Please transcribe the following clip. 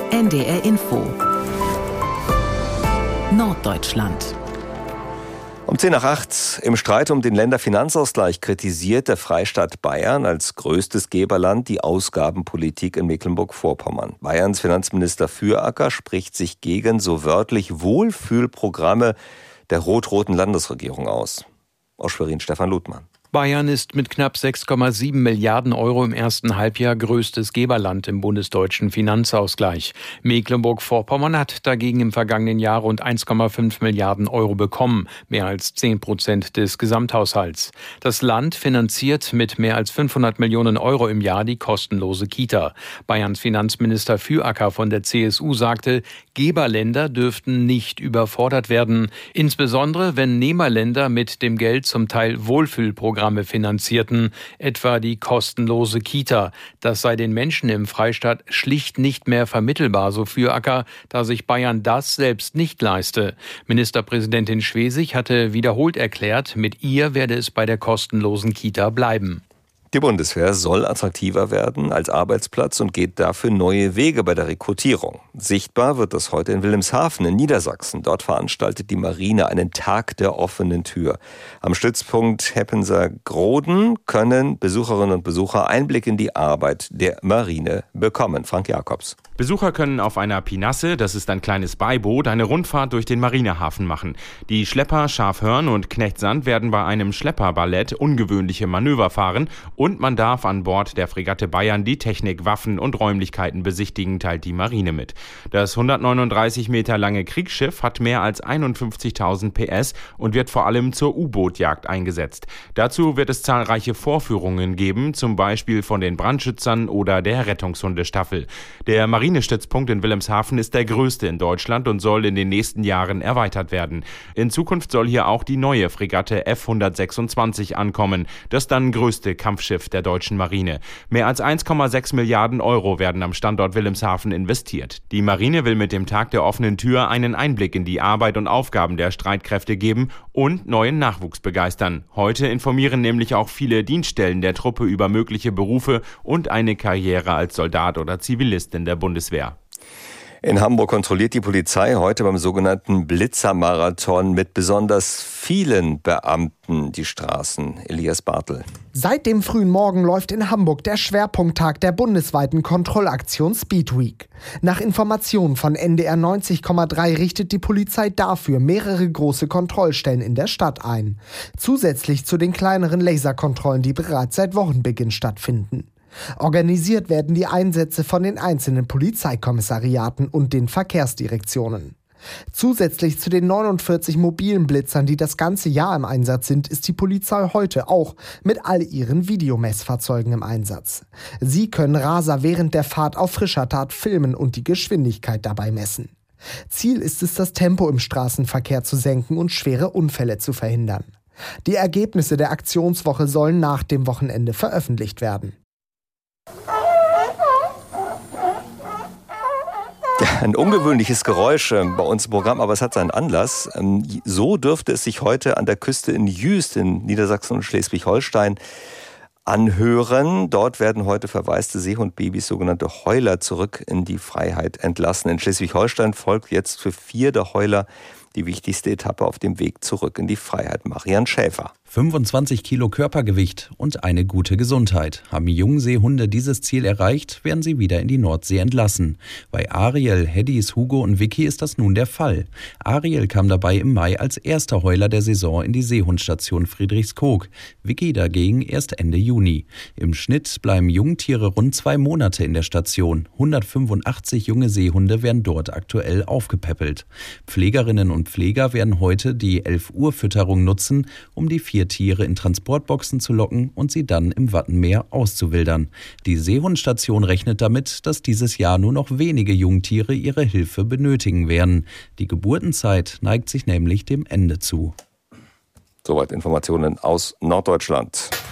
NDR Info Norddeutschland. Um 7:10 im Streit um den Länderfinanzausgleich kritisiert der Freistaat Bayern als größtes Geberland die Ausgabenpolitik in Mecklenburg-Vorpommern. Bayerns Finanzminister Füracker spricht sich gegen so wörtlich Wohlfühlprogramme der rot-roten Landesregierung aus. Aus Schwerin Stefan Ludmann. Bayern ist mit knapp 6,7 Milliarden Euro im ersten Halbjahr größtes Geberland im bundesdeutschen Finanzausgleich. Mecklenburg-Vorpommern hat dagegen im vergangenen Jahr rund 1,5 Milliarden Euro bekommen, mehr als 10% des Gesamthaushalts. Das Land finanziert mit mehr als 500 Millionen Euro im Jahr die kostenlose Kita. Bayerns Finanzminister Füracker von der CSU sagte, Geberländer dürften nicht überfordert werden, insbesondere wenn Nehmerländer mit dem Geld zum Teil Wohlfühlprogramme finanzierten, etwa die kostenlose Kita. Das sei den Menschen im Freistaat schlicht nicht mehr vermittelbar, so Füracker, da sich Bayern das selbst nicht leiste. Ministerpräsidentin Schwesig hatte wiederholt erklärt, mit ihr werde es bei der kostenlosen Kita bleiben. Die Bundeswehr soll attraktiver werden als Arbeitsplatz und geht dafür neue Wege bei der Rekrutierung. Sichtbar wird das heute in Wilhelmshaven in Niedersachsen. Dort veranstaltet die Marine einen Tag der offenen Tür. Am Stützpunkt Heppenser-Groden können Besucherinnen und Besucher Einblick in die Arbeit der Marine bekommen. Frank Jakobs. Besucher können auf einer Pinasse, das ist ein kleines Beiboot, eine Rundfahrt durch den Marinehafen machen. Die Schlepper Schafhörn und Knechtsand werden bei einem Schlepperballett ungewöhnliche Manöver fahren und man darf an Bord der Fregatte Bayern die Technik, Waffen und Räumlichkeiten besichtigen, teilt die Marine mit. Das 139 Meter lange Kriegsschiff hat mehr als 51.000 PS und wird vor allem zur U-Boot-Jagd eingesetzt. Dazu wird es zahlreiche Vorführungen geben, zum Beispiel von den Brandschützern oder der Rettungshundestaffel. Der Marinestützpunkt in Wilhelmshaven ist der größte in Deutschland und soll in den nächsten Jahren erweitert werden. In Zukunft soll hier auch die neue Fregatte F-126 ankommen, das dann größte Kampfschiff der deutschen Marine. Mehr als 1,6 Milliarden Euro werden am Standort Wilhelmshaven investiert. Die Marine will mit dem Tag der offenen Tür einen Einblick in die Arbeit und Aufgaben der Streitkräfte geben und neuen Nachwuchs begeistern. Heute informieren nämlich auch viele Dienststellen der Truppe über mögliche Berufe und eine Karriere als Soldat oder Zivilist in der Bundeswehr. In Hamburg kontrolliert die Polizei heute beim sogenannten Blitzermarathon mit besonders vielen Beamten die Straßen. Elias Bartel. Seit dem frühen Morgen läuft in Hamburg der Schwerpunkttag der bundesweiten Kontrollaktion Speed Week. Nach Informationen von NDR 90,3 richtet die Polizei dafür mehrere große Kontrollstellen in der Stadt ein. Zusätzlich zu den kleineren Laserkontrollen, die bereits seit Wochenbeginn stattfinden. Organisiert werden die Einsätze von den einzelnen Polizeikommissariaten und den Verkehrsdirektionen. Zusätzlich zu den 49 mobilen Blitzern, die das ganze Jahr im Einsatz sind, ist die Polizei heute auch mit all ihren Videomessfahrzeugen im Einsatz. Sie können Raser während der Fahrt auf frischer Tat filmen und die Geschwindigkeit dabei messen. Ziel ist es, das Tempo im Straßenverkehr zu senken und schwere Unfälle zu verhindern. Die Ergebnisse der Aktionswoche sollen nach dem Wochenende veröffentlicht werden. Ja, ein ungewöhnliches Geräusch bei uns im Programm, aber es hat seinen Anlass. So dürfte es sich heute an der Küste in Jüst in Niedersachsen und Schleswig-Holstein anhören. Dort werden heute verwaiste Seehundbabys, sogenannte Heuler, zurück in die Freiheit entlassen. In Schleswig-Holstein folgt jetzt für 4 der Heuler die wichtigste Etappe auf dem Weg zurück in die Freiheit. Marian Schäfer. 25 Kilo Körpergewicht und eine gute Gesundheit. Haben Jungseehunde dieses Ziel erreicht, werden sie wieder in die Nordsee entlassen. Bei Ariel, Heddys, Hugo und Vicky ist das nun der Fall. Ariel kam dabei im Mai als erster Heuler der Saison in die Seehundstation Friedrichskoog. Vicky dagegen erst Ende Juni. Im Schnitt bleiben Jungtiere rund 2 Monate in der Station. 185 junge Seehunde werden dort aktuell aufgepäppelt. Pflegerinnen und Pfleger werden heute die 11 Uhr Fütterung nutzen, um die 4 Tiere in Transportboxen zu locken und sie dann im Wattenmeer auszuwildern. Die Seehundstation rechnet damit, dass dieses Jahr nur noch wenige Jungtiere ihre Hilfe benötigen werden. Die Geburtenzeit neigt sich nämlich dem Ende zu. Soweit Informationen aus Norddeutschland.